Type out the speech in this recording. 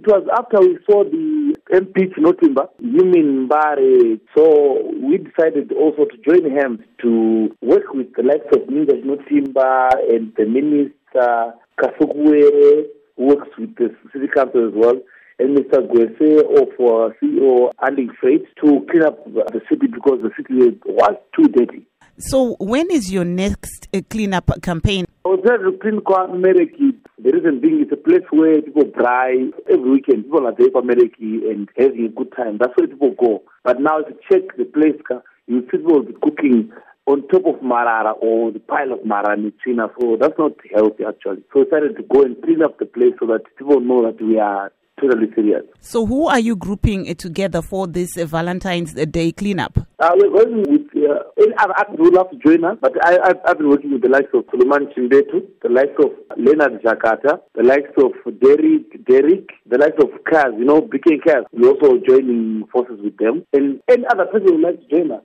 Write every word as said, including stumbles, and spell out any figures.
it was after we saw the M P Chinotimba, Yumin Mbare, so we decided also to join hands to work with the likes of Minda Chinotimba and the Minister Kasukwe, who works with the City Council as well, and Mister Gwese of uh, C E O Andy Freight to clean up the city because the city was too dirty. So when is your next uh, cleanup campaign? I was there to clean Mereki. The reason being it's a place where people dry every weekend. People are there for Mereki and having a good time. That's where people go. But now if you check the place, you see people will be cooking on top of Marara or the pile of Marara in China. So that's not healthy actually. So we decided to go and clean up the place so that people know that we are totally serious. So who are you grouping uh, together for this uh, Valentine's Day cleanup? Uh, we're going with uh, other actors who would love to join us, but I, I've, I've been working with the likes of Suleiman Chimbetu, the likes of Leonard Jakarta, the likes of Derek, Derek, the likes of Kaz, you know, B K Kaz. We're also joining forces with them, and any other person who would like to join us.